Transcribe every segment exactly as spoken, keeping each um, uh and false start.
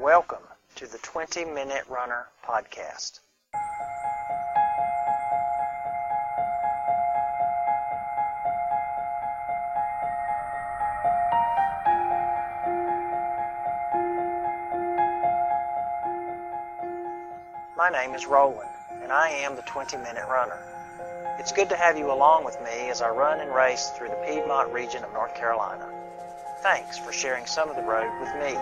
Welcome to the twenty minute Runner podcast. My name is Roland, and I am the twenty minute Runner. It's good to have you along with me as I run and race through the Piedmont region of North Carolina. Thanks for sharing some of the road with me.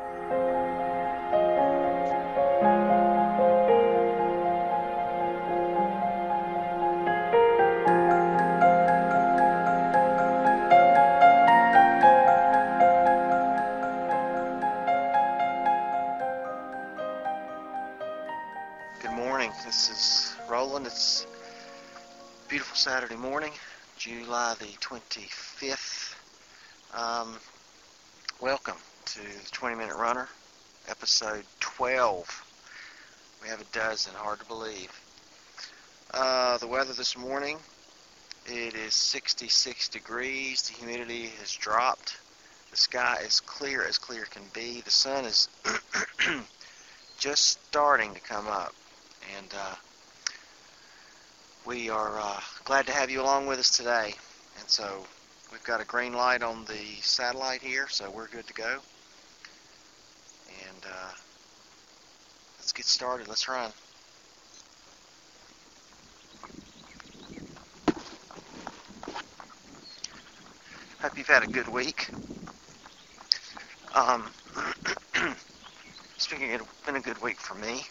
Good morning. This is Roland. It's a beautiful Saturday morning, July the twenty-fifth. Um, welcome to the twenty minute Runner, episode twelve. We have a dozen, hard to believe. Uh, the weather this morning, it is sixty-six degrees. The humidity has dropped. The sky is clear as clear can be. The sun is just starting to come up. And uh, we are uh, glad to have you along with us today. And so we've got a green light on the satellite here, so we're good to go. And uh, let's get started. Let's run. Hope you've had a good week. Um, speaking of, it's been a good week for me.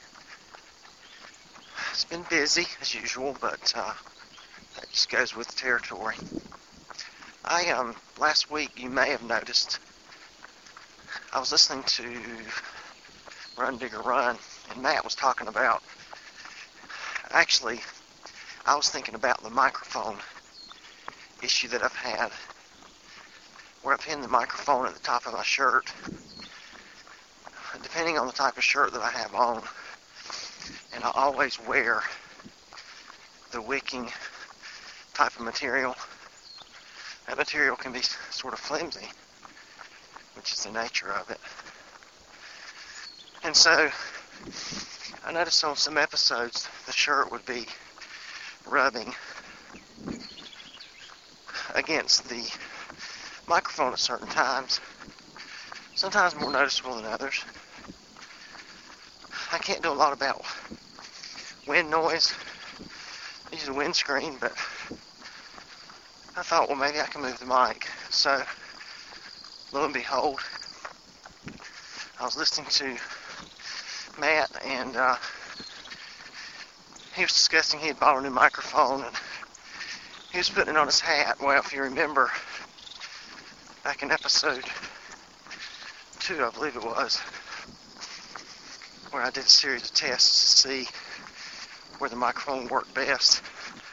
It's been busy, as usual, but uh, that just goes with the territory. I, um, last week, you may have noticed, I was listening to Run Digger Run, and Matt was talking about, actually, I was thinking about the microphone issue that I've had, where I pin the microphone at the top of my shirt, depending on the type of shirt that I have on. And I always wear the wicking type of material. That material can be sort of flimsy, which is the nature of it. And so I noticed on some episodes the shirt would be rubbing against the microphone at certain times, sometimes more noticeable than others. I can't do a lot about wind noise, use the windscreen, but I thought, well, maybe I can move the mic. So, lo and behold, I was listening to Matt, and uh, he was discussing he had bought a new microphone, and he was putting it on his hat. Well, if you remember, back in episode two, I believe it was, where I did a series of tests to see where the microphone worked best.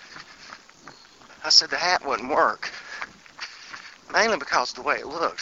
I said the hat wouldn't work, mainly because of the way it looked.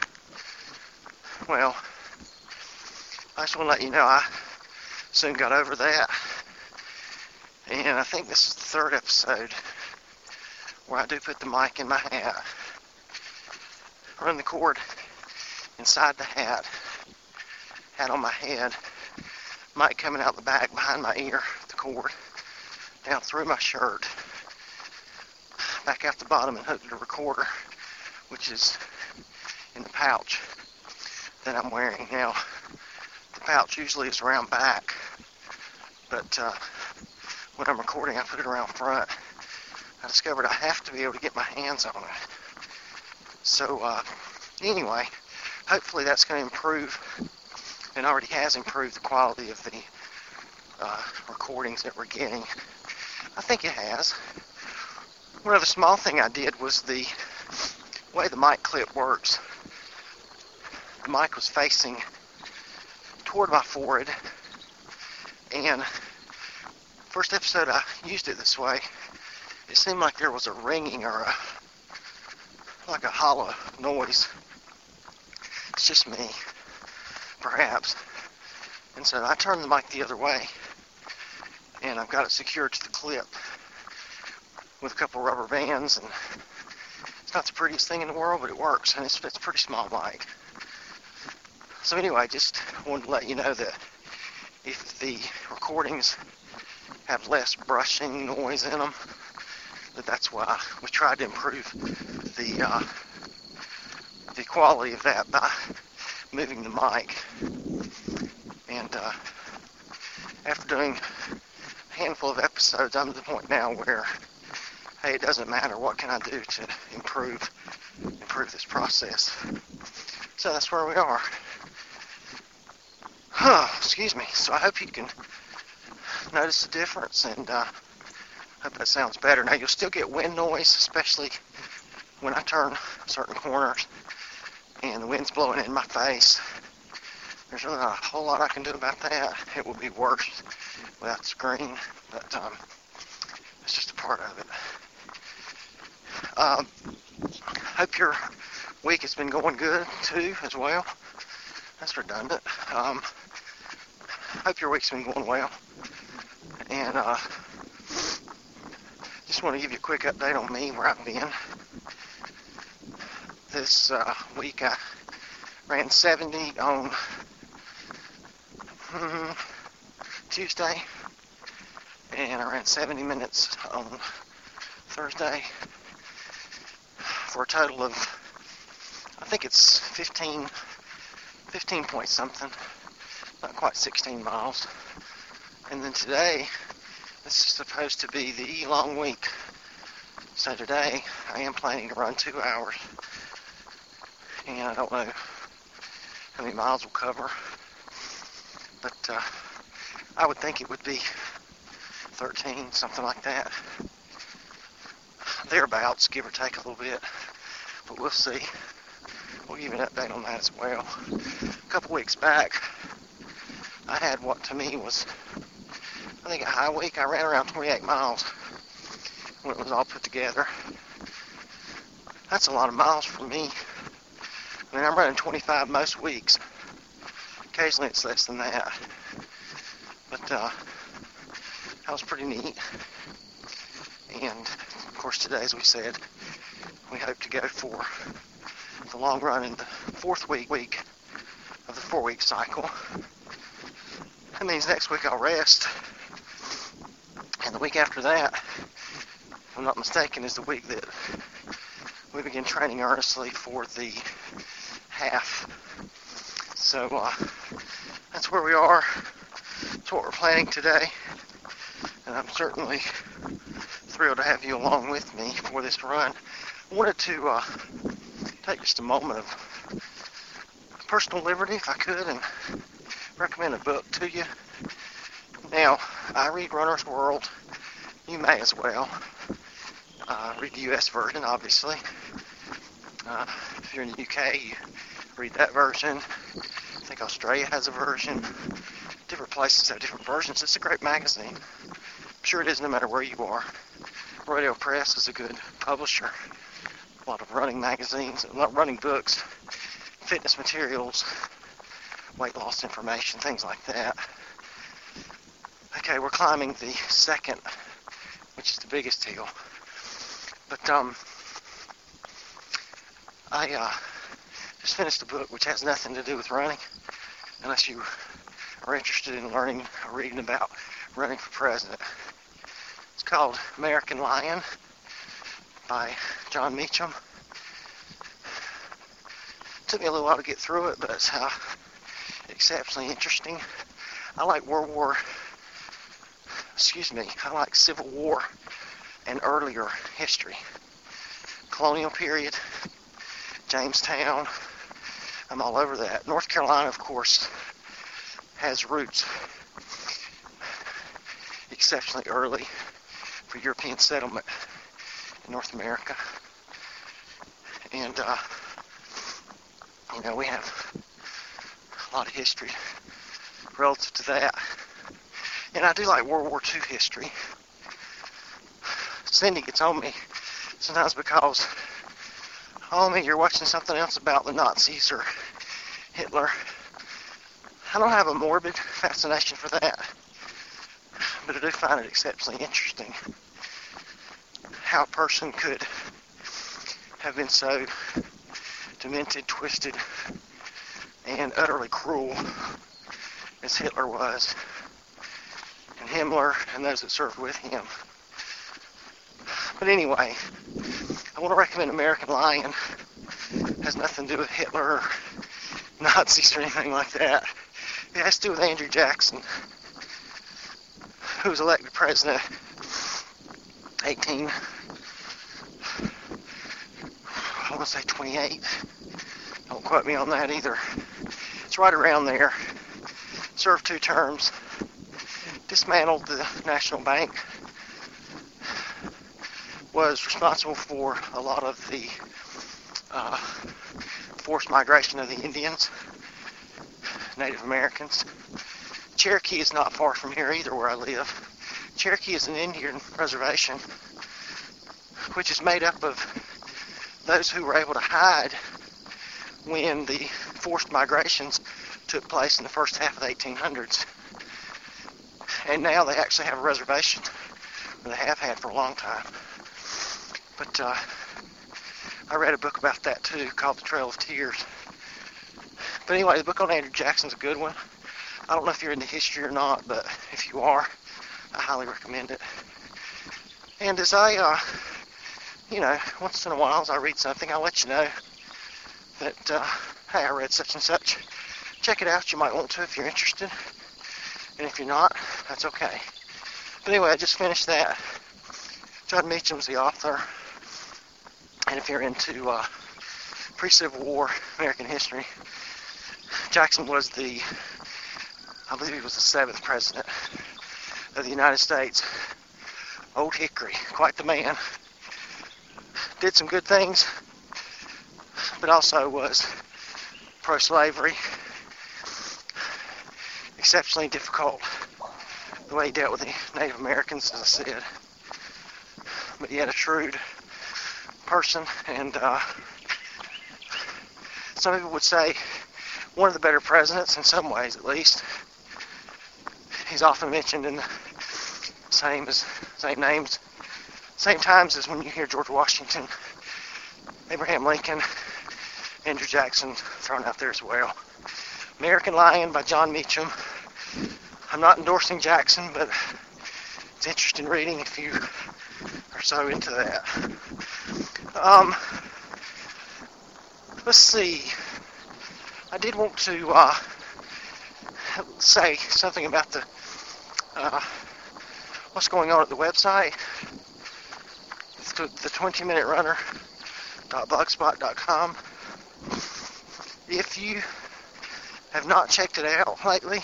Well, I just want to let you know I soon got over that, and I think this is the third episode where I do put the mic in my hat, run the cord inside the hat, hat on my head, mic coming out the back behind my ear, the cord, down through my shirt, back out the bottom and hook to the recorder, which is in the pouch that I'm wearing. Now, the pouch usually is around back, but uh, when I'm recording, I put it around front. I discovered I have to be able to get my hands on it. So, uh, anyway, hopefully that's going to improve, and already has improved, the quality of the uh, recordings that we're getting. I think it has. One other small thing I did was the way the mic clip works. The mic was facing toward my forehead, and first episode I used it this way, it seemed like there was a ringing or a, like a hollow noise. It's just me, perhaps. And so I turned the mic the other way, and I've got it secured to the clip with a couple rubber bands, and it's not the prettiest thing in the world, but it works, and it's, it's a pretty small mic. So anyway, just wanted to let you know that if the recordings have less brushing noise in them, that that's why we tried to improve the uh, the quality of that by moving the mic. And uh, after doing a handful of episodes, I'm to the point now where, hey, it doesn't matter. What can I do to improve improve this process? So that's where we are. Huh, excuse me. So I hope you can notice the difference, and uh, hope that sounds better. Now, you'll still get wind noise, especially when I turn certain corners and the wind's blowing in my face. There's really not a whole lot I can do about that. It will be worse without the screen, but um, it's just a part of it. Um, hope your week has been going good, too, as well. That's redundant. Um, hope your week's been going well. And uh, just want to give you a quick update on me, where I've been. This uh, week I ran seventy on hmm, Tuesday, and I ran seventy minutes on Thursday, for a total of, I think it's fifteen, fifteen point something, not quite sixteen miles. And then today, this is supposed to be the long week. So today, I am planning to run two hours. And I don't know how many miles we'll cover. But uh, I would think it would be thirteen, something like that. Thereabouts, give or take a little bit. But we'll see. We'll give you an update on that as well. A couple weeks back, I had what to me was, I think a high week. I ran around twenty-eight miles when it was all put together. That's a lot of miles for me. I mean, I'm running twenty-five most weeks. Occasionally it's less than that. But uh, that was pretty neat. And of course today, as we said, we hope to go for the long run in the fourth week, week of the four-week cycle. That means next week I'll rest. And the week after that, if I'm not mistaken, is the week that we begin training earnestly for the half. So uh, that's where we are. That's what we're planning today. And I'm certainly thrilled to have you along with me for this run. I wanted to uh, take just a moment of personal liberty, if I could, and recommend a book to you. Now, I read Runner's World. You may as well. Uh, read the U S version, obviously. Uh, if you're in the U K, you read that version. I think Australia has a version. Different places have different versions. It's a great magazine. I'm sure it is no matter where you are. Rodeo Press is a good publisher. A lot of running magazines, a lot of running books, fitness materials, weight loss information, things like that. Okay, we're climbing the second, which is the biggest hill. But um, I uh, just finished a book which has nothing to do with running, unless you are interested in learning or reading about running for president. It's called American Lion by John Meacham. It took me a little while to get through it, but it's uh, exceptionally interesting. I like World War, excuse me, I like Civil War and earlier history. Colonial period, Jamestown, I'm all over that. North Carolina, of course, has roots exceptionally early for European settlement in North America. And, uh, you know, we have a lot of history relative to that. And I do like World War Two history. Cindy gets on me sometimes because, oh, me, you're watching something else about the Nazis or Hitler. I don't have a morbid fascination for that, but I do find it exceptionally interesting how a person could have been so demented, twisted, and utterly cruel as Hitler was, and Himmler and those that served with him. But anyway, I want to recommend American Lion. It has nothing to do with Hitler or Nazis or anything like that. It has to do with Andrew Jackson, who was elected president eighteen, I want to say twenty-eight. Don't quote me on that either. It's right around there. Served two terms. Dismantled the National Bank. Was responsible for a lot of the uh, forced migration of the Indians, Native Americans. Cherokee is not far from here either, where I live. Cherokee is an Indian reservation, which is made up of those who were able to hide when the forced migrations took place in the first half of the eighteen hundreds. And now they actually have a reservation, or they have had for a long time. But uh, I read a book about that too, called The Trail of Tears. But anyway, the book on Andrew Jackson's a good one. I don't know if you're into history or not, but if you are, I highly recommend it. And as I, uh, you know, once in a while as I read something, I'll let you know that, uh, hey, I read such and such. Check it out. You might want to if you're interested. And if you're not, that's okay. But anyway, I just finished that. John Meacham's the author. And if you're into uh, pre-Civil War American history, Jackson was the, I believe he was the seventh president of the United States. Old Hickory, quite the man. Did some good things, but also was pro-slavery. Exceptionally difficult the way he dealt with the Native Americans, as I said. But he had a shrewd person, and uh, some people would say one of the better presidents, in some ways at least. He's often mentioned in the same as same names, same times as when you hear George Washington, Abraham Lincoln, Andrew Jackson thrown out there as well. American Lion by John Meacham. I'm not endorsing Jackson, but it's interesting reading if you are so into that. Um, let's see. I did want to uh, say something about the uh, what's going on at the website. It's the twenty minute runner dot blogspot dot com. If you have not checked it out lately,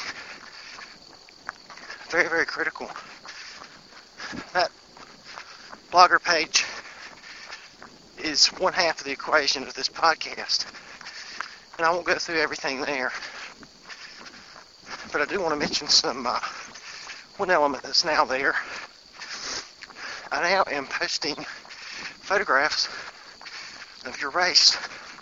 very, very critical. That blogger page is one half of the equation of this podcast. And I won't go through everything there. But I do want to mention some, uh, one element that's now there. I now am posting photographs of your race,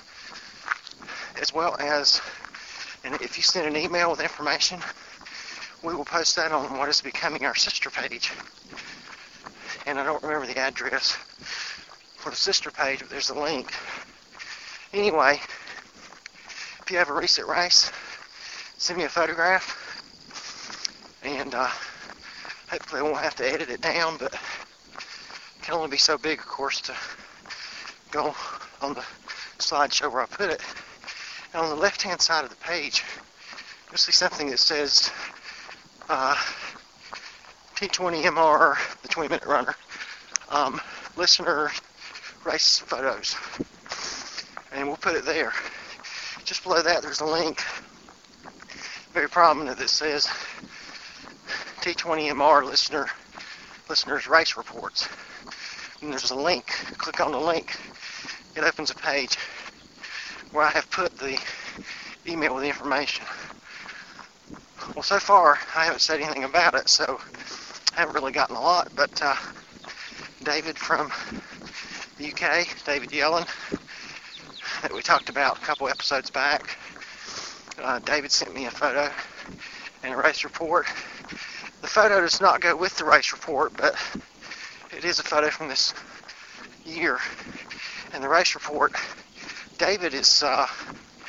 as well as, and if you send an email with information, we will post that on what is becoming our sister page. And I don't remember the address for the sister page, but there's a link. Anyway, if you have a recent race, send me a photograph, and uh, hopefully I won't have to edit it down, but it can only be so big, of course, to go on the slideshow where I put it. And on the left-hand side of the page, you'll see something that says uh, T twenty M R, the twenty minute runner, um, listener race photos. And we'll put it there. Just below that, there's a link, very prominent, that says T twenty M R listener listeners race reports. And there's a link. Click on the link. It opens a page where I have put the email with the information. Well, so far, I haven't said anything about it, so I haven't really gotten a lot, but uh, David from the U K, David Yellen, that we talked about a couple episodes back, uh, David sent me a photo and a race report. The photo does not go with the race report, but it is a photo from this year. And the race report, David is uh,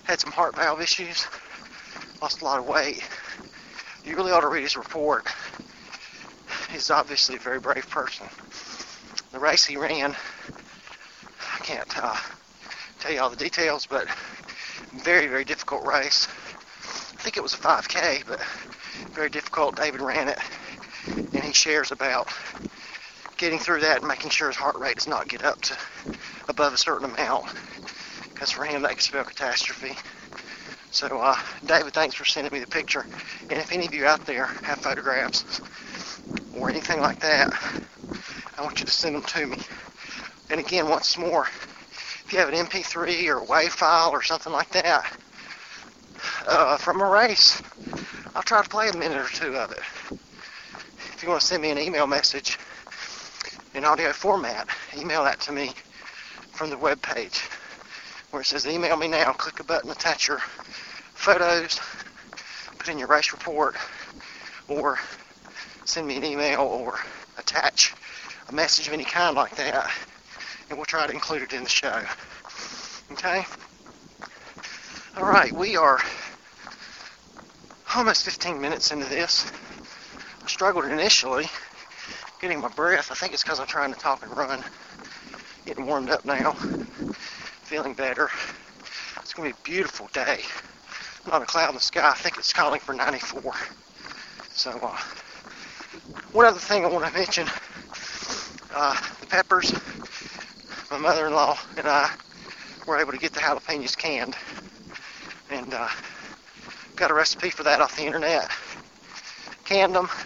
had some heart valve issues, lost a lot of weight. You really ought to read his report. He's obviously a very brave person. The race he ran, I can't uh, tell you all the details, but very, very difficult race. I think it was a five K, but very difficult. David ran it, and he shares about getting through that and making sure his heart rate does not get up to above a certain amount, because for him that could spell catastrophe. So uh, David, thanks for sending me the picture, and if any of you out there have photographs or anything like that, I want you to send them to me. And again, once more, if you have an M P three or a WAV file or something like that uh, from a race, I'll try to play a minute or two of it. If you want to send me an email message in audio format, email that to me from the web page where it says email me now. Click a button, attach your photos, put in your race report, or send me an email or attach a message of any kind like that, and we'll try to include it in the show. Okay? All right, we are almost fifteen minutes into this. I struggled initially getting my breath. I think it's because I'm trying to talk and run. Getting warmed up now. Feeling better. It's going to be a beautiful day. Not a cloud in the sky. I think it's calling for ninety-four. So, uh, one other thing I want to mention. Uh, the peppers, my mother-in-law and I were able to get the jalapenos canned. And uh, got a recipe for that off the internet. Canned them.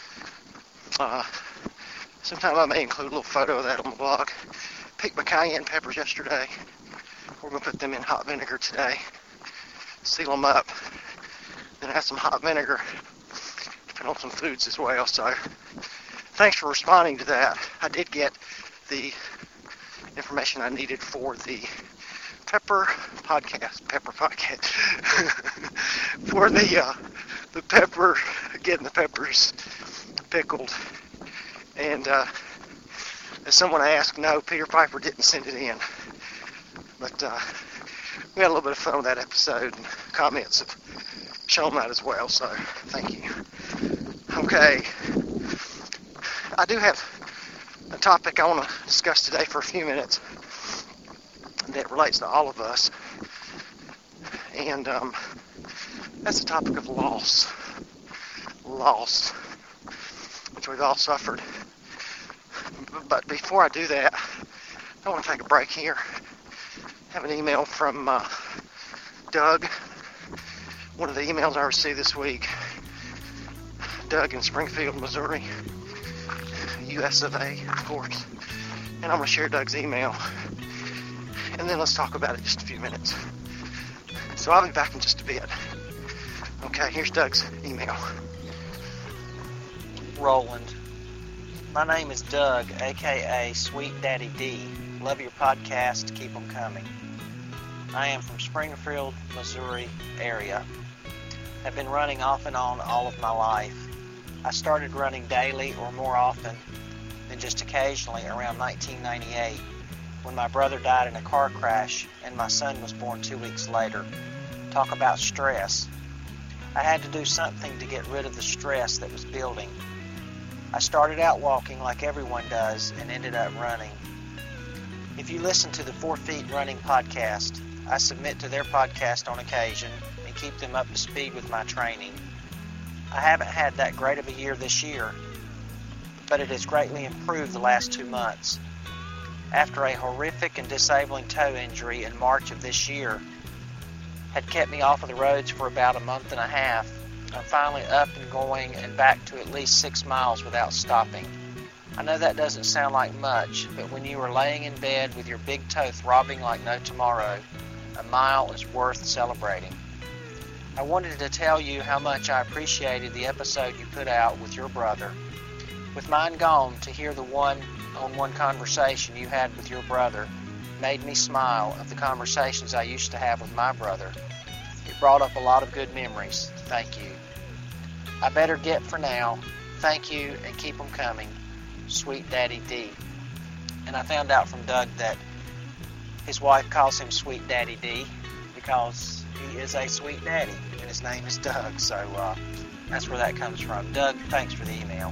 Uh, sometime I may include a little photo of that on the blog. Picked my cayenne peppers yesterday. We're going to put them in hot vinegar today. Seal them up. Then add some hot vinegar to put on some foods as well. So thanks for responding to that. I did get the information I needed for the pepper podcast. Pepper podcast. for the uh, the pepper, getting the peppers pickled. And uh, as someone asked, no, Peter Piper didn't send it in. But uh, we had a little bit of fun with that episode, and comments have shown that as well, so thank you. Okay. I do have a topic I want to discuss today for a few minutes that relates to all of us. And um, that's the topic of loss. Loss, which we've all suffered. But before I do that, I want to take a break here. I have an email from uh, Doug. One of the emails I received this week. Doug in Springfield, Missouri. U S of A, of course. And I'm going to share Doug's email. And then let's talk about it in just a few minutes. So I'll be back in just a bit. Okay, here's Doug's email. Roland. My name is Doug, a k a. Sweet Daddy D. Love your podcast. Keep them coming. I am from Springfield, Missouri area. Have been running off and on all of my life. I started running daily or more often than just occasionally around nineteen ninety-eight when my brother died in a car crash and my son was born two weeks later. Talk about stress. I had to do something to get rid of the stress that was building. I started out walking like everyone does and ended up running. If you listen to the Four Feet Running podcast, I submit to their podcast on occasion and keep them up to speed with my training. I haven't had that great of a year this year, but it has greatly improved the last two months. After a horrific and disabling toe injury in March of this year had kept me off of the roads for about a month and a half, I'm finally up and going and back to at least six miles without stopping. I know that doesn't sound like much, but when you are laying in bed with your big toe throbbing like no tomorrow, a mile is worth celebrating. I wanted to tell you how much I appreciated the episode you put out with your brother. With mine gone, to hear the one-on-one conversation you had with your brother made me smile of the conversations I used to have with my brother. It brought up a lot of good memories. Thank you. I better get for now. Thank you, and keep them coming. Sweet Daddy D. And I found out from Doug that his wife calls him Sweet Daddy D because he is a sweet daddy, and his name is Doug. So uh, that's where that comes from. Doug, thanks for the email.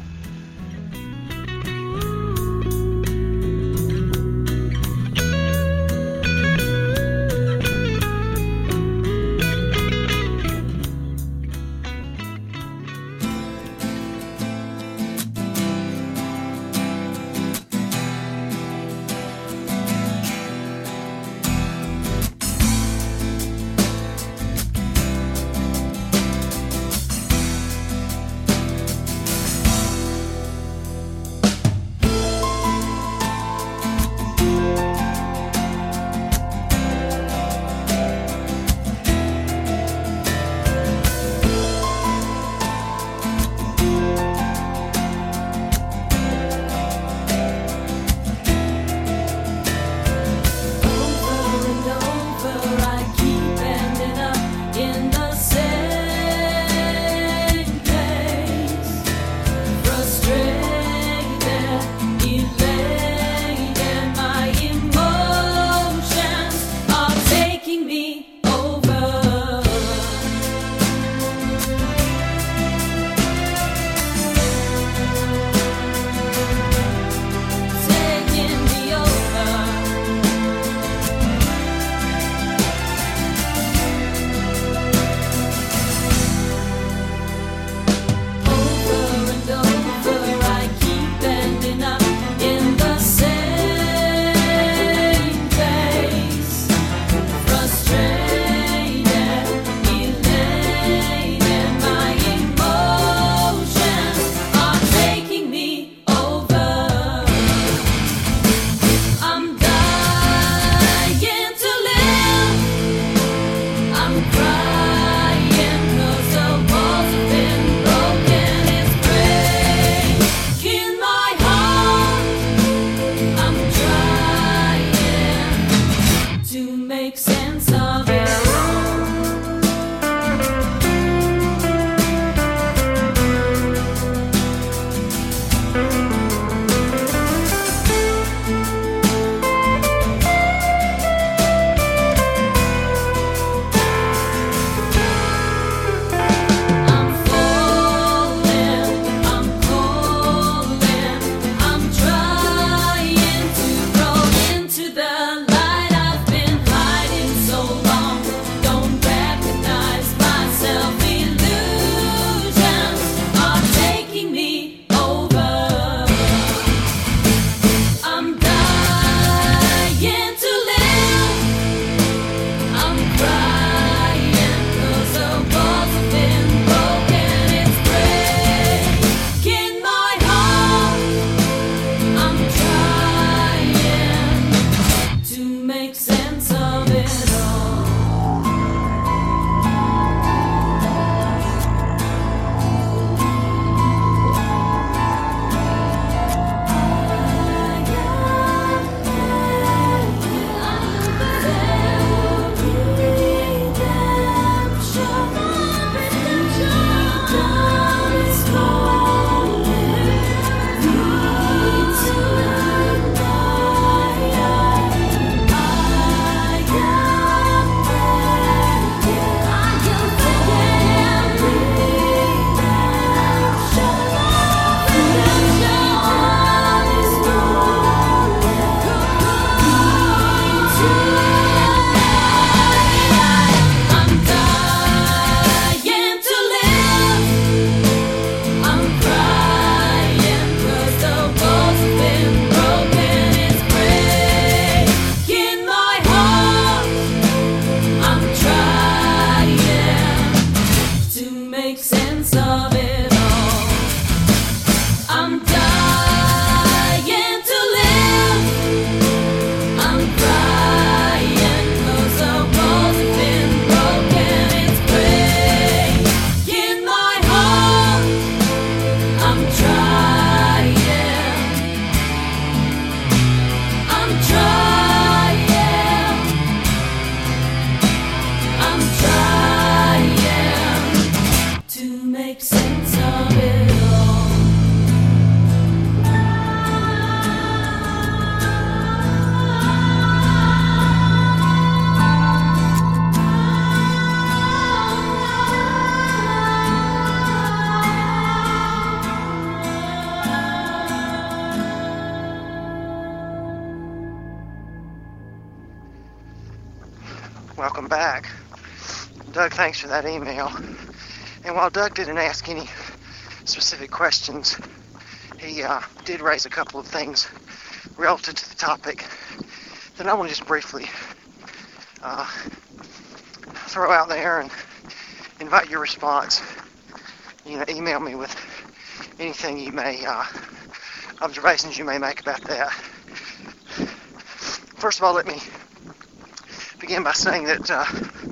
welcome back. Doug, thanks for that email. And while Doug didn't ask any specific questions, he uh, did raise a couple of things relative to the topic that I want to just briefly uh, throw out there and invite your response. You know, email me with anything you may, uh, observations you may make about that. First of all, let me begin by saying that uh,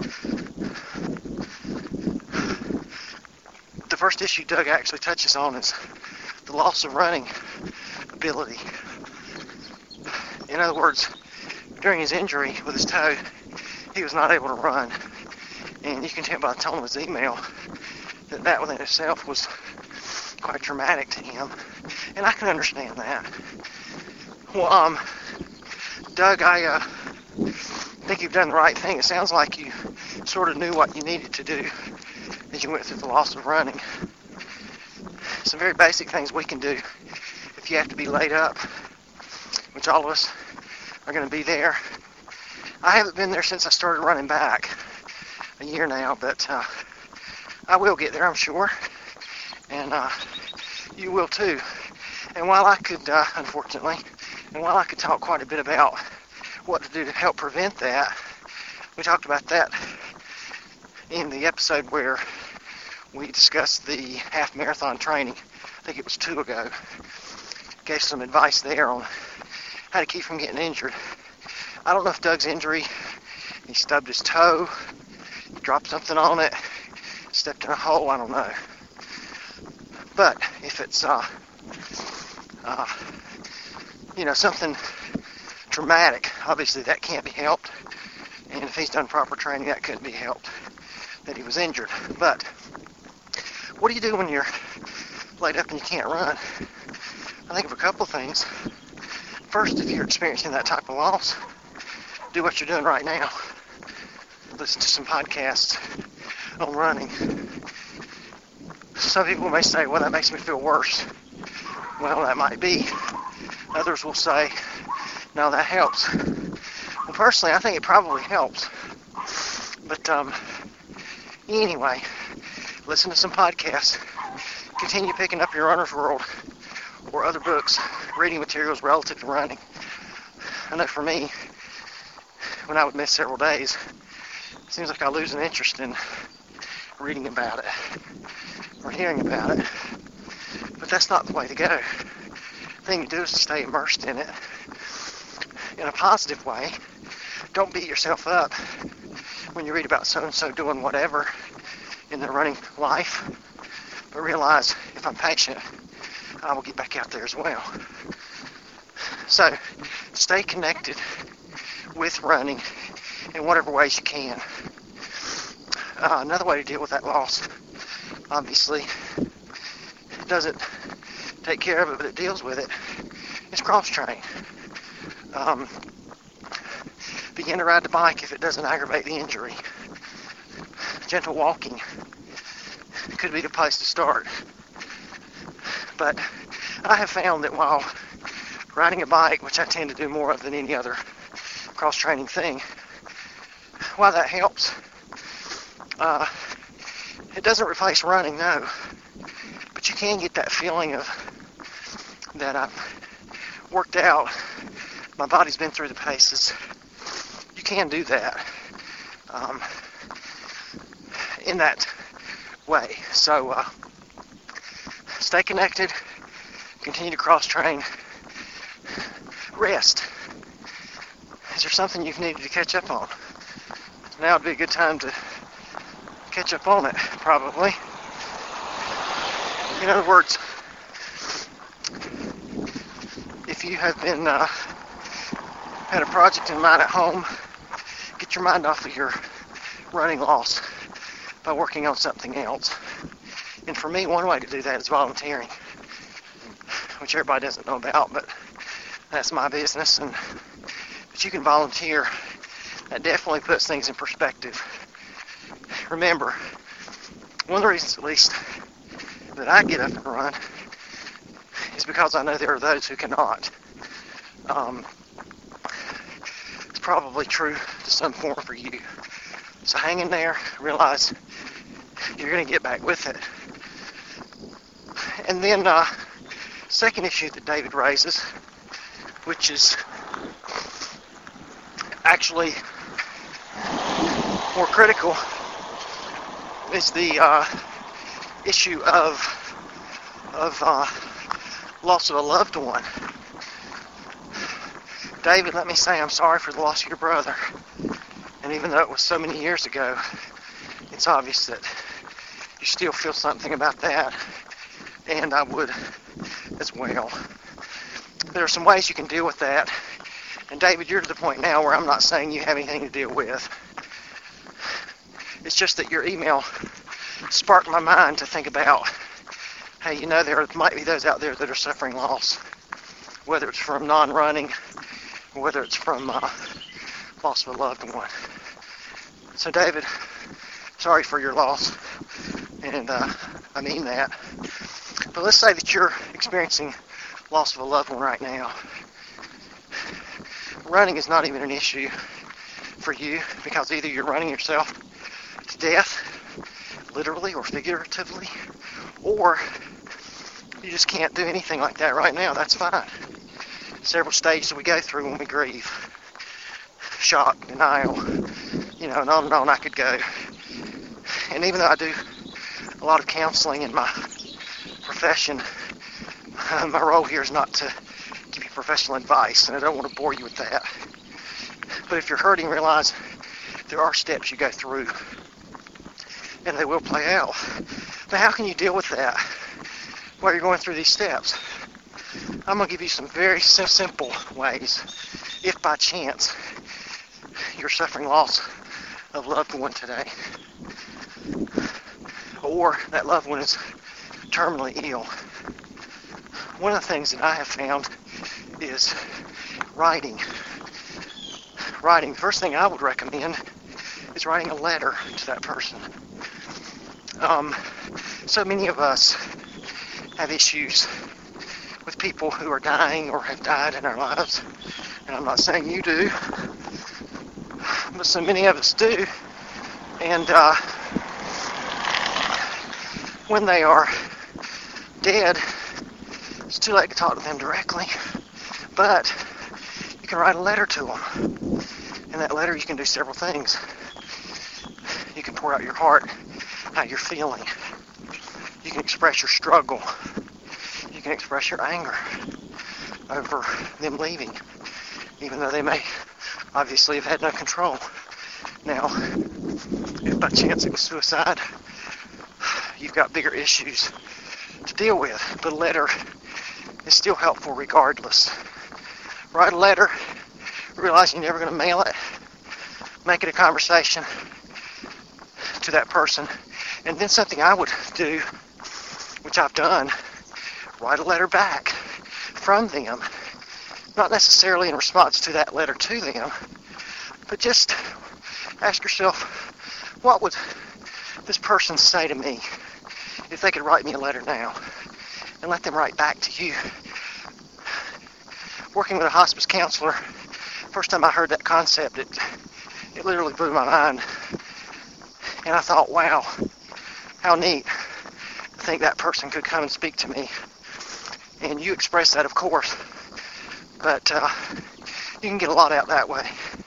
the first issue Doug actually touches on is the loss of running ability. In other words, during his injury with his toe, he was not able to run. And you can tell by the tone of his email that that within itself was quite traumatic to him. And I can understand that. Well, um, Doug, I uh, think you've done the right thing. It sounds like you sort of knew what you needed to do as you went through the loss of running. Some very basic things we can do if you have to be laid up, which all of us are going to be there. I haven't been there since I started running back a year now, but uh, I will get there, I'm sure, and uh, you will too. And while I could, uh, unfortunately, and while I could talk quite a bit about what to do to help prevent that, we talked about that in the episode where we discussed the half marathon training. I think it was two ago. Gave some advice there on how to keep from getting injured. I don't know if Doug's injury, he stubbed his toe, dropped something on it, stepped in a hole, I don't know. But if it's, uh, uh, you know, something traumatic, obviously that can't be helped. And if he's done proper training, that couldn't be helped, that he was injured. But what do you do when you're laid up and you can't run? I think of a couple of things. First, if you're experiencing that type of loss, do what you're doing right now. Listen to some podcasts on running. Some people may say, well, that makes me feel worse. Well, that might be. Others will say, no, that helps. Well, personally, I think it probably helps. But um, anyway, listen to some podcasts. Continue picking up your Runner's World or other books, reading materials relative to running. I know for me, when I would miss several days, it seems like I lose an interest in reading about it or hearing about it. But that's not the way to go. The thing to do is to stay immersed in it in a positive way. Don't beat yourself up when you read about so-and-so doing whatever in their running life, but realize if I'm patient, I will get back out there as well. So, stay connected with running in whatever ways you can. Uh, another way to deal with that loss, obviously, doesn't take care of it, but it deals with it, is cross-train. Um, begin to ride the bike if it doesn't aggravate the injury. Gentle walking could be the place to start. But I have found that while riding a bike, which I tend to do more of than any other cross-training thing, while that helps, uh, it doesn't replace running, no. But you can get that feeling of that I've worked out, my body's been through the paces. You can do that um, in that way. So uh, stay connected, continue to cross-train, rest. Is there something you've needed to catch up on? Now would be a good time to catch up on it, probably. In other words, if you have been uh, had a project in mind at home, get your mind off of your running loss by working on something else. And for me, one way to do that is volunteering, which everybody doesn't know about, but that's my business. And but you can volunteer. That definitely puts things in perspective. Remember, one of the reasons, at least, that I get up and run is because I know there are those who cannot. Um, it's probably true to some form for you. So hang in there, realize you're going to get back with it. And then, uh, second issue that David raises, which is actually more critical, is the uh, issue of of uh, loss of a loved one. David, let me say I'm sorry for the loss of your brother. And even though it was so many years ago, it's obvious that you still feel something about that. And I would as well. There are some ways you can deal with that. And David, you're to the point now where I'm not saying you have anything to deal with. It's just that your email sparked my mind to think about, hey, you know, there might be those out there that are suffering loss, whether it's from non-running, or whether it's from uh, loss of a loved one. So David, sorry for your loss, and uh, I mean that. But let's say that you're experiencing loss of a loved one right now. Running is not even an issue for you, because either you're running yourself to death, literally or figuratively, or you just can't do anything like that right now. That's fine. Several stages we go through when we grieve. Shock, denial, you know, and on and on I could go. And even though I do a lot of counseling in my profession, uh, my role here is not to give you professional advice, and I don't want to bore you with that. But if you're hurting, realize there are steps you go through, and they will play out. Now, how can you deal with that while you're going through these steps? I'm going to give you some very simple ways, if by chance you're suffering loss of a loved one today, or that loved one is terminally ill. One of the things that I have found is writing. Writing. The first thing I would recommend is writing a letter to that person. Um, so many of us have issues with people who are dying or have died in our lives. And I'm not saying you do, but so many of us do. And uh, when they are dead, it's too late to talk to them directly. But you can write a letter to them. In that letter, you can do several things. You can pour out your heart, how you're feeling. You can express your struggle. You can express your anger over them leaving, even though they may obviously have had no control. Now, if by chance it was suicide, you've got bigger issues to deal with, but a letter is still helpful regardless. Write a letter, realize you're never going to mail it, make it a conversation to that person, and then something I would do, which I've done, write a letter back from them, not necessarily in response to that letter to them, but just ask yourself, what would this person say to me if they could write me a letter now, and let them write back to you. Working with a hospice counselor, first time I heard that concept, it it literally blew my mind, and I thought, wow, how neat to think that person could come and speak to me. And you express that, of course, but uh, you can get a lot out that way.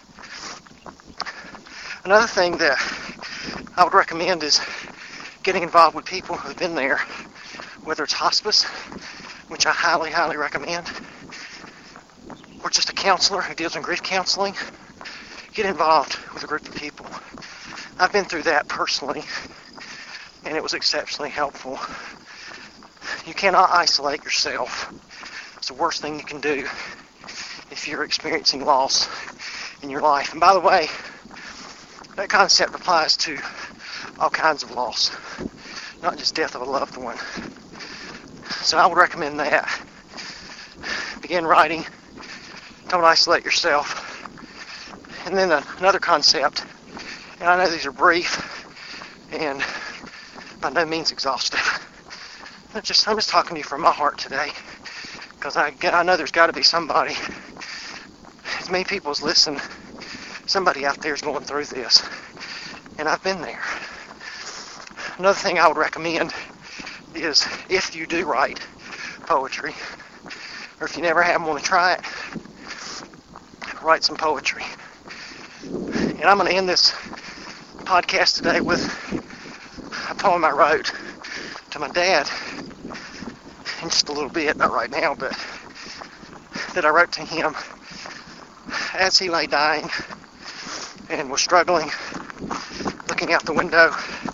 Another thing that I would recommend is getting involved with people who've been there, whether it's hospice, which I highly, highly recommend, or just a counselor who deals in grief counseling. Get involved with a group of people. I've been through that personally, and it was exceptionally helpful. You cannot isolate yourself. It's the worst thing you can do if you're experiencing loss in your life. And by the way, that concept applies to all kinds of loss, not just death of a loved one. So I would recommend that. Begin writing. Don't isolate yourself. And then another concept, and I know these are brief and by no means exhaustive. I'm just, I'm just talking to you from my heart today, because I, I know there's got to be somebody, as many people as listen, somebody out there is going through this. and I've been there. Another thing I would recommend is, if you do write poetry, or if you never have want to try it, write some poetry. And I'm going to end this podcast today with a poem I wrote to my dad in just a little bit, not right now, but that I wrote to him as he lay dying and was struggling, looking out the window.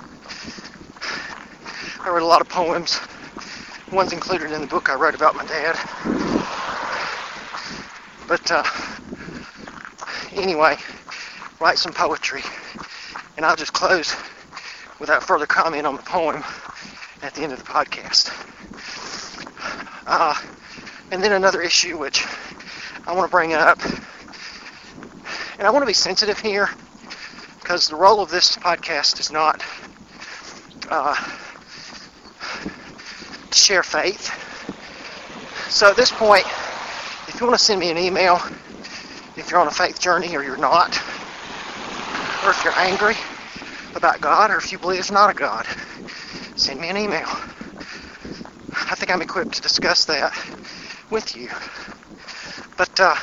I wrote a lot of poems. One's included in the book I wrote about my dad. But uh, anyway, write some poetry. And I'll just close without further comment on the poem at the end of the podcast. Uh, and then another issue which I want to bring up, and I want to be sensitive here, because the role of this podcast is not uh, to share faith. So at this point, if you want to send me an email, if you're on a faith journey or you're not, or if you're angry about God, or if you believe there's not a God, send me an email. I think I'm equipped to discuss that with you. But uh,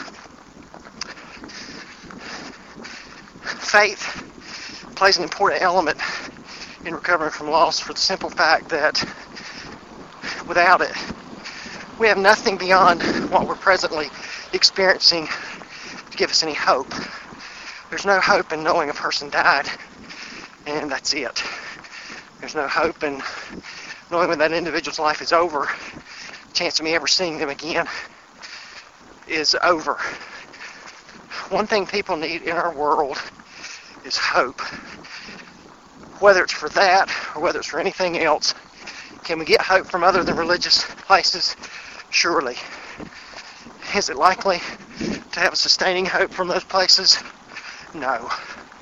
faith plays an important element in recovering from loss, for the simple fact that without it, we have nothing beyond what we're presently experiencing to give us any hope. There's no hope in knowing a person died, and that's it. There's no hope in knowing when that individual's life is over, the chance of me ever seeing them again is over. One thing people need in our world is hope. Whether it's for that or whether it's for anything else. Can we get hope from other than religious places? Surely. Is it likely to have a sustaining hope from those places? No.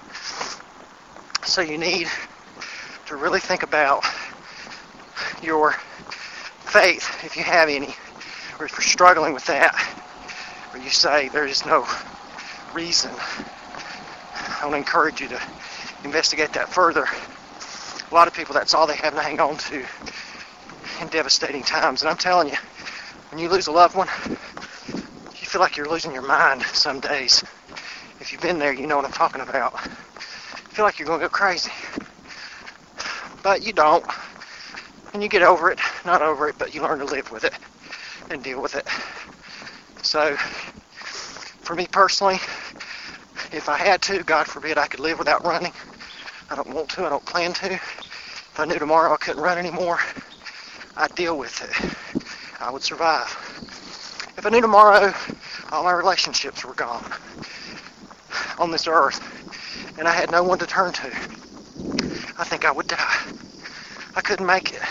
So you need to really think about your faith, if you have any, or if you're struggling with that, or you say there is no reason. I want to encourage you to investigate that further. A lot of people, that's all they have to hang on to in devastating times. And I'm telling you, when you lose a loved one, you feel like you're losing your mind some days. If you've been there, you know what I'm talking about. You feel like you're going to go crazy. But you don't. And you get over it. Not over it, but you learn to live with it and deal with it. So, for me personally, if I had to, God forbid I could live without running. I don't want to, I don't plan to. If I knew tomorrow I couldn't run anymore, I'd deal with it. I would survive. If I knew tomorrow all my relationships were gone on this earth and I had no one to turn to, I think I would die. I couldn't make it.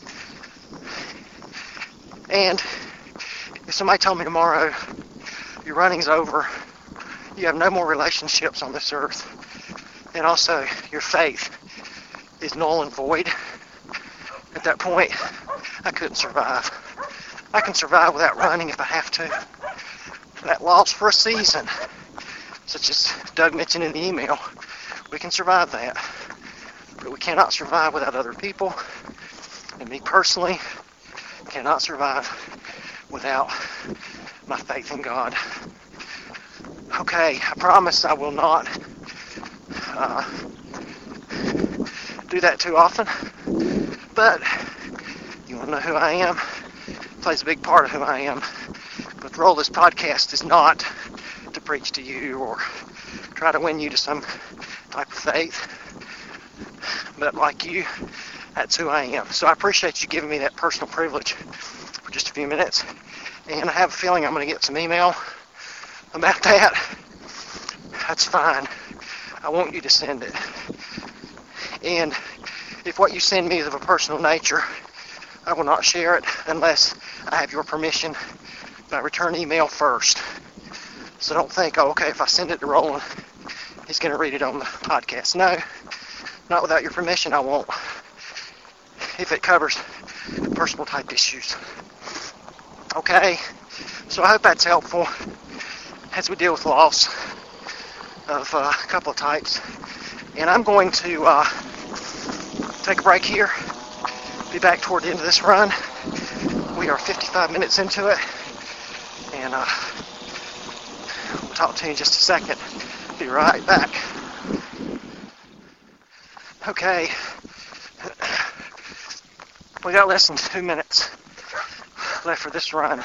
And if somebody told me tomorrow your running's over, you have no more relationships on this earth, and also your faith is null and void, at that point, I couldn't survive. I can survive without running if I have to. That loss for a season, such as Doug mentioned in the email, we can survive that. But we cannot survive without other people. And me personally, cannot survive without my faith in God. Okay, I promise I will not uh, do that too often. But you want to know who I am? It plays a big part of who I am. But the role of this podcast is not to preach to you or try to win you to some type of faith. But like you, that's who I am. So I appreciate you giving me that personal privilege for just a few minutes. And I have a feeling I'm going to get some email about that. That's fine. I want you to send it. And if what you send me is of a personal nature, I will not share it unless I have your permission by return email first. So don't think, oh, okay, if I send it to Roland, he's going to read it on the podcast. No, not without your permission, I won't. If it covers personal type issues. Okay, so I hope that's helpful as we deal with loss of uh, a couple of types. And I'm going to uh, take a break here, be back toward the end of this run. We are fifty-five minutes into it, and uh, we'll talk to you in just a second. Be right back. Okay, we got less than two minutes left for this run.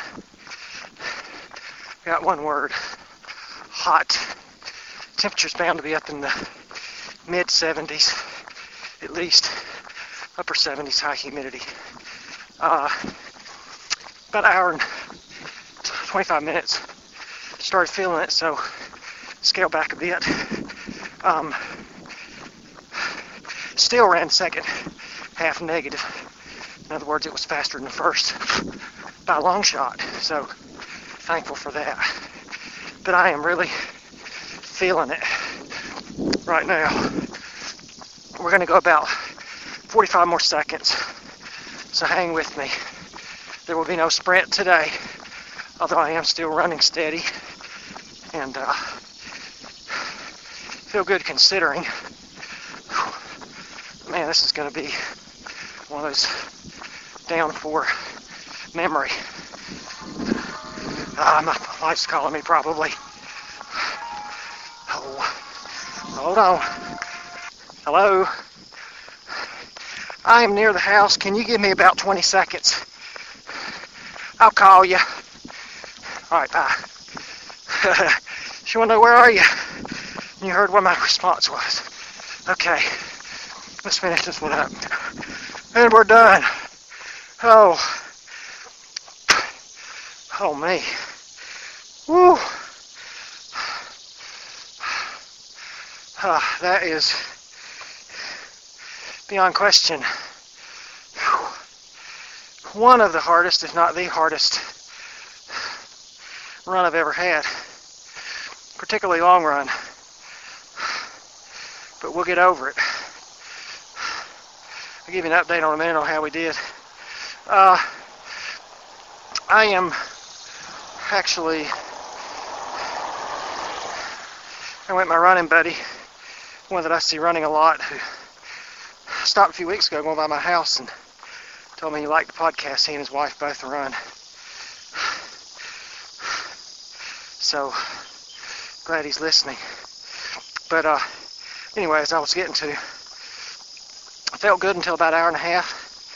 Got one word: hot. Temperature's bound to be up in the mid seventies, at least upper seventies, high humidity. Uh, about an hour and twenty-five minutes. Started feeling it, so scale back a bit. Um, still ran second half negative. In other words, it was faster than the first by a long shot. So thankful for that. But I am really feeling it right now. We're going to go about forty-five more seconds, so hang with me. There will be no sprint today, although I am still running steady, and uh, feel good considering. Man, this is going to be one of those down for memory. Ah, my wife's calling me probably. Hold on. Hello? I am near the house. Can you give me about twenty seconds? I'll call you. Alright, bye. She wanna know, where are you? You heard what my response was. Okay. Let's finish this one up. And we're done. Oh. Oh, me. Woo. Uh, that is beyond question one of the hardest, if not the hardest, run I've ever had. Particularly long run. But we'll get over it. I'll give you an update on a minute on how we did. Uh, I am actually, I went with my running buddy, one that I see running a lot, who stopped a few weeks ago going by my house and told me he liked the podcast. He and his wife both run. So, glad he's listening. But uh, anyway, as I was getting to, I felt good until about an hour and a half.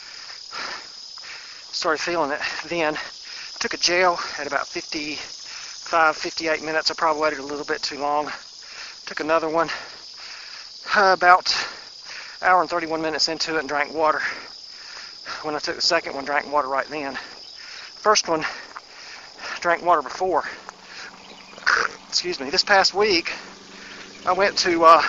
Started feeling it then. Took a gel at about fifty-five, fifty-eight minutes. I probably waited a little bit too long. Took another one uh, about an hour and thirty-one minutes into it and drank water. When I took the second one, drank water right then. First one, drank water before. Excuse me. This past week, I went to uh,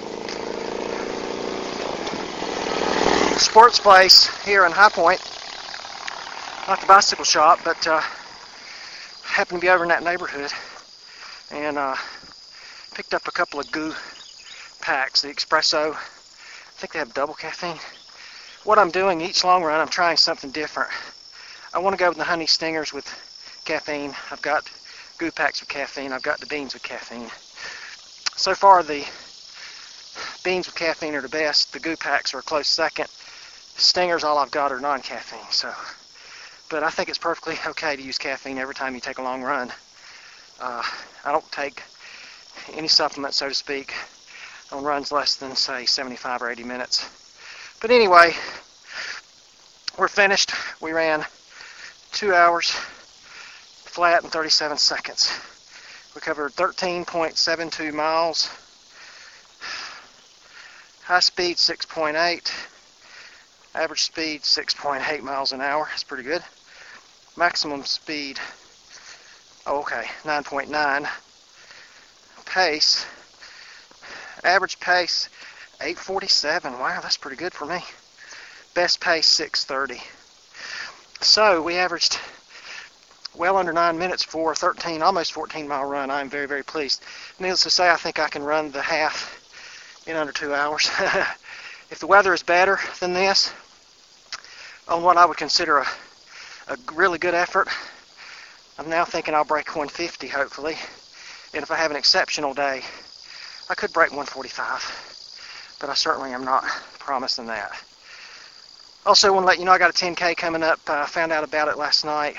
Sports Place here in High Point. Not the bicycle shop, but uh, happened to be over in that neighborhood. And uh, picked up a couple of goo packs, the espresso. I think they have double caffeine. What I'm doing each long run, I'm trying something different. I want to go with the honey stingers with caffeine. I've got goo packs with caffeine. I've got the beans with caffeine. So far, the beans with caffeine are the best. The goo packs are a close second. Stingers, all I've got are non-caffeine. So, but I think it's perfectly okay to use caffeine every time you take a long run. Uh, I don't take any supplement, so to speak, on runs less than, say, seventy-five or eighty minutes. But anyway, we're finished. We ran two hours flat and thirty-seven seconds. We covered thirteen point seven two miles. High speed six point eight. Average speed six point eight miles an hour. That's pretty good. Maximum speed, oh, okay, nine point nine. Pace, average pace eight forty-seven. Wow, that's pretty good for me. Best pace six thirty. So we averaged well under nine minutes for a thirteen, almost fourteen mile run. I'm very, very pleased. Needless to say, I think I can run the half in under two hours. If the weather is better than this, on what I would consider a, a really good effort, I'm now thinking I'll break one fifty, hopefully. And if I have an exceptional day, I could break one forty-five. but I certainly am not promising that. Also, want to let you know I got a ten K coming up. I uh, found out about it last night.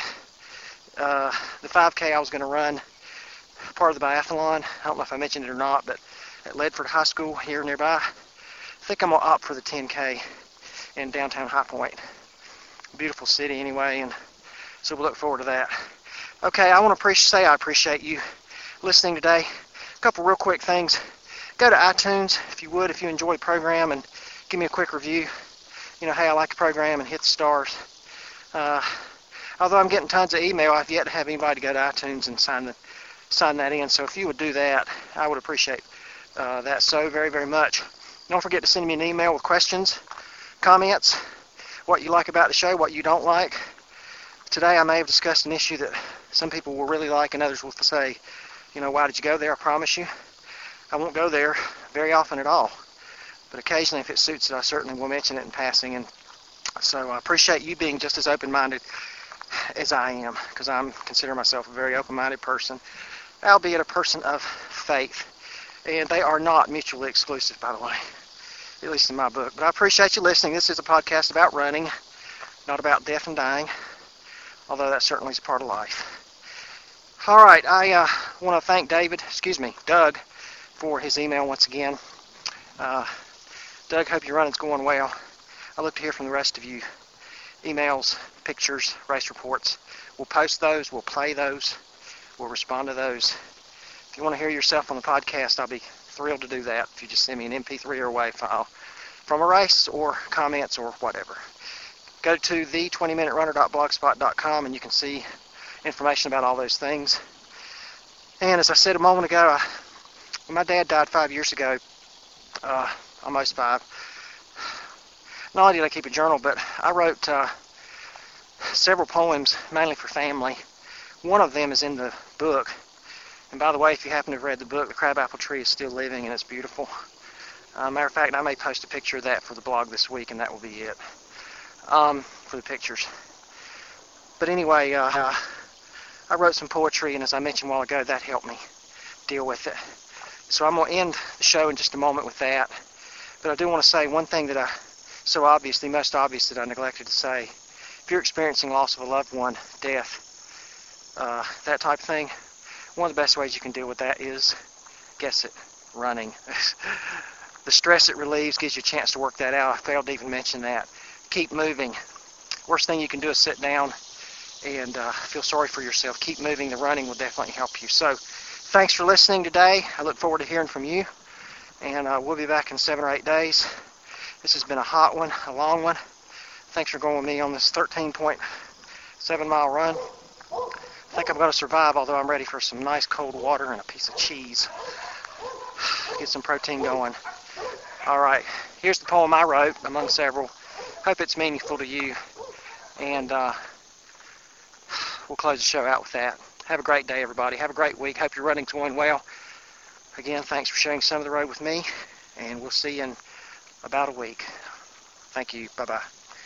Uh, the five K I was going to run, part of the biathlon. I don't know if I mentioned it or not, but at Ledford High School here nearby. I think I'm going to opt for the ten K in downtown High Point. Beautiful city anyway, and so we'll look forward to that. Okay, I want to say I appreciate you listening today. A couple real quick things. Go to iTunes if you would, if you enjoy the program, and give me a quick review. You know, hey, I like the program, and hit the stars. Uh, although I'm getting tons of email, I've yet to have anybody go to iTunes and sign the, sign that in. So if you would do that, I would appreciate uh, that so very, very much. Don't forget to send me an email with questions, comments, what you like about the show, what you don't like. Today I may have discussed an issue that some people will really like and others will say, you know, why did you go there? I promise you, I won't go there very often at all. But occasionally, if it suits it, I certainly will mention it in passing. And so I appreciate you being just as open-minded as I am, because I consider myself a very open-minded person, albeit a person of faith. And they are not mutually exclusive, by the way, at least in my book. But I appreciate you listening. This is a podcast about running, not about death and dying, although that certainly is a part of life. All right, I uh, want to thank David, excuse me, Doug, for his email once again. Uh, Doug, hope your running's going well. I look to hear from the rest of you. Emails, pictures, race reports. We'll post those. We'll play those. We'll respond to those. If you want to hear yourself on the podcast, I'll be thrilled to do that. If you just send me an M P three or a WAV file from a race or comments or whatever. Go to the twenty minute runner dot blogspot dot com and you can see information about all those things. And as I said a moment ago, I, when my dad died five years ago, uh, almost five, not only did I keep a journal, but I wrote uh, several poems, mainly for family. One of them is in the book. And by the way, if you happen to have read the book, the crabapple tree is still living and it's beautiful. Uh, matter of fact, I may post a picture of that for the blog this week, and that will be it um, for the pictures. But anyway, uh, I wrote some poetry, and as I mentioned a while ago, that helped me deal with it. So I'm going to end the show in just a moment with that. But I do want to say one thing that I, so obviously, most obvious that I neglected to say. If you're experiencing loss of a loved one, death, uh, that type of thing, one of the best ways you can deal with that is, guess it, running. The stress it relieves gives you a chance to work that out. I failed to even mention that. Keep moving. Worst thing you can do is sit down and uh, feel sorry for yourself. Keep moving. The running will definitely help you. So, thanks for listening today. I look forward to hearing from you. And uh, we'll be back in seven or eight days. This has been a hot one, a long one. Thanks for going with me on this thirteen point seven mile run. I think I'm going to survive, although I'm ready for some nice cold water and a piece of cheese. Get some protein going. All right, here's the poem I wrote, among several. Hope it's meaningful to you. And uh, we'll close the show out with that. Have a great day, everybody. Have a great week. Hope your running's going well. Again, thanks for sharing some of the road with me, and we'll see you in about a week. Thank you. Bye-bye.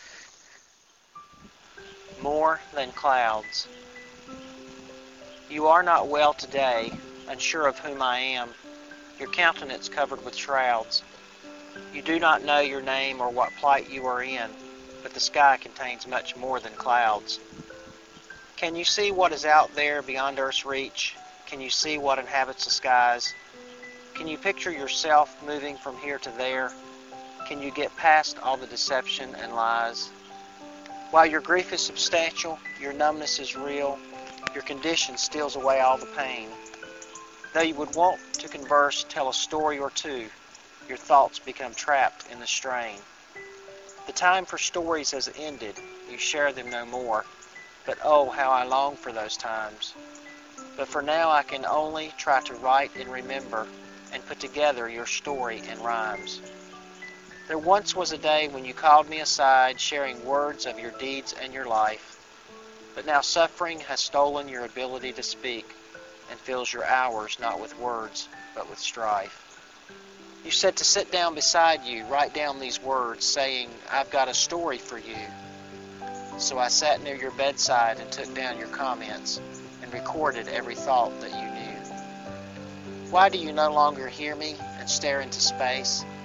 More than clouds. You are not well today, unsure of whom I am, your countenance covered with shrouds. You do not know your name or what plight you are in, but the sky contains much more than clouds. Can you see what is out there beyond Earth's reach? Can you see what inhabits the skies? Can you picture yourself moving from here to there? Can you get past all the deception and lies? While your grief is substantial, your numbness is real, your condition steals away all the pain. Though you would want to converse, tell a story or two, your thoughts become trapped in the strain. The time for stories has ended, you share them no more, but oh, how I long for those times. But for now I can only try to write and remember and put together your story in rhymes. There once was a day when you called me aside, sharing words of your deeds and your life. But now suffering has stolen your ability to speak and fills your hours not with words, but with strife. You said to sit down beside you, write down these words, saying, I've got a story for you. So I sat near your bedside and took down your comments and recorded every thought that you knew. Why do you no longer hear me and stare into space?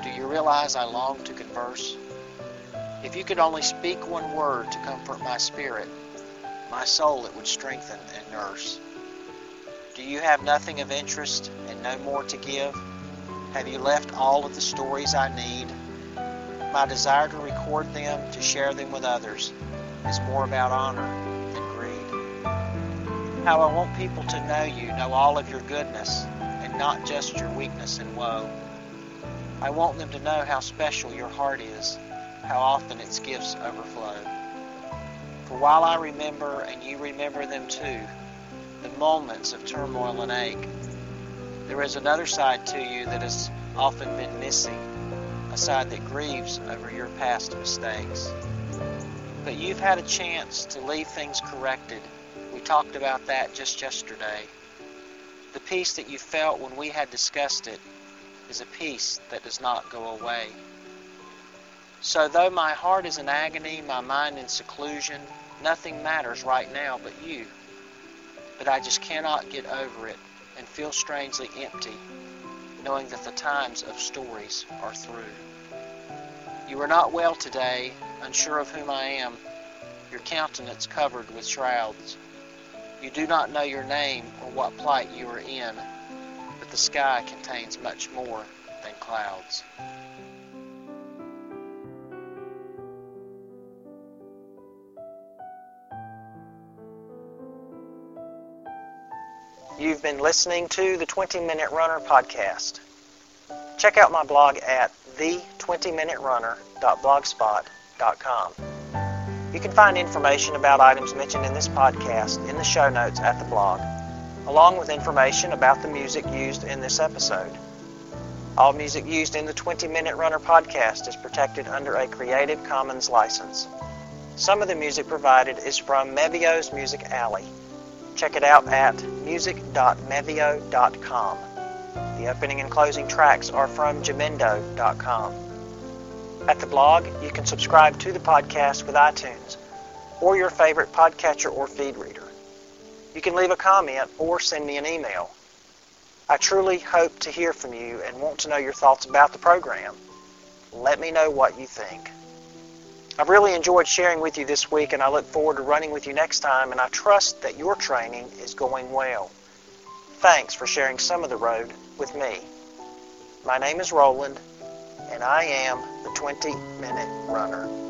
Do you realize I long to converse? If you could only speak one word to comfort my spirit, my soul it would strengthen and nurse. Do you have nothing of interest and no more to give? Have you left all of the stories I need? My desire to record them, to share them with others, is more about honor than greed. How I want people to know you, know all of your goodness, and not just your weakness and woe. I want them to know how special your heart is, how often its gifts overflow. For while I remember, and you remember them too, the moments of turmoil and ache, there is another side to you that has often been missing, a side that grieves over your past mistakes. But you've had a chance to leave things corrected. We talked about that just yesterday. The peace that you felt when we had discussed it is a peace that does not go away. So though my heart is in agony, my mind in seclusion, nothing matters right now but you. But I just cannot get over it and feel strangely empty, knowing that the times of stories are through. You are not well today, unsure of whom I am, your countenance covered with shrouds. You do not know your name or what plight you are in, but the sky contains much more than clouds. You've been listening to the twenty minute runner podcast. Check out my blog at the twenty minute runner dot blogspot dot com. You can find information about items mentioned in this podcast in the show notes at the blog, along with information about the music used in this episode. All music used in the twenty minute runner podcast is protected under a Creative Commons license. Some of the music provided is from Mevio's Music Alley. Check it out at music dot mevio dot com. The opening and closing tracks are from jamendo dot com. At the blog, you can subscribe to the podcast with iTunes or your favorite podcatcher or feed reader. You can leave a comment or send me an email. I truly hope to hear from you and want to know your thoughts about the program. Let me know what you think. I've really enjoyed sharing with you this week, and I look forward to running with you next time, and I trust that your training is going well. Thanks for sharing some of the road with me. My name is Roland, and I am the twenty minute runner.